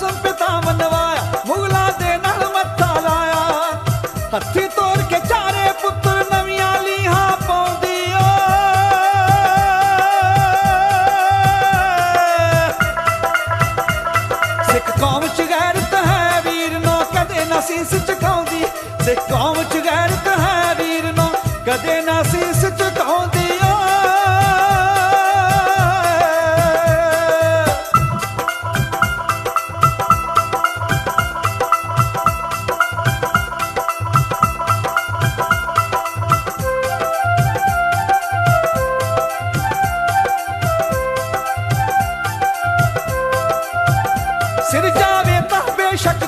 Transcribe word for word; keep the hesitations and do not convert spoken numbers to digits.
कसम पिता मनवाया, मुगला दे नाल मत्था लाया। हथी तोड़ के चारे पुत्र नवियां लीहा पाउंदी ओ। सिख कौम च गैरत है वीर नो कदे ना सीस झुकाउंदी। सिख कौम च गैरत है वीर नो कदे ना सीस झुकाउंदी ओ। सिर जावे तां बेशक